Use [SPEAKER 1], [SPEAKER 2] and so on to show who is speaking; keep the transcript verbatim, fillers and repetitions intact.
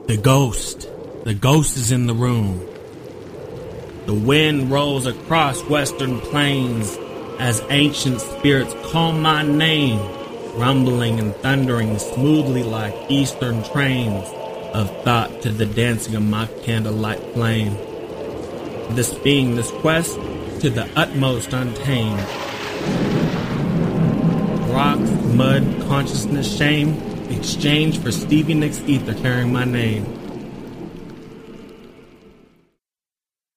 [SPEAKER 1] The ghost, the ghost is in the room. The wind rolls across western plains as ancient spirits call my name, rumbling and thundering smoothly like eastern trains of thought to the dancing of my candlelight flame. This being this quest to the utmost untamed. Rocks, mud, consciousness, shame, exchange for Stevie Nicks ether carrying my name.